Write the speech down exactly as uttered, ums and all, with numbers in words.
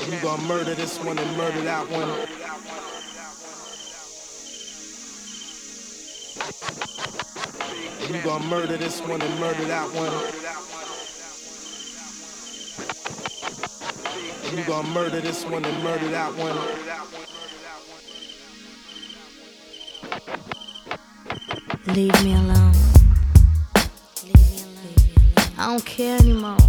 You gon' murder this one and murder that one. You gon' murder this one and murder that one. You gon' murder this one and murder that one. Leave me alone. Leave me alone. I don't care anymore.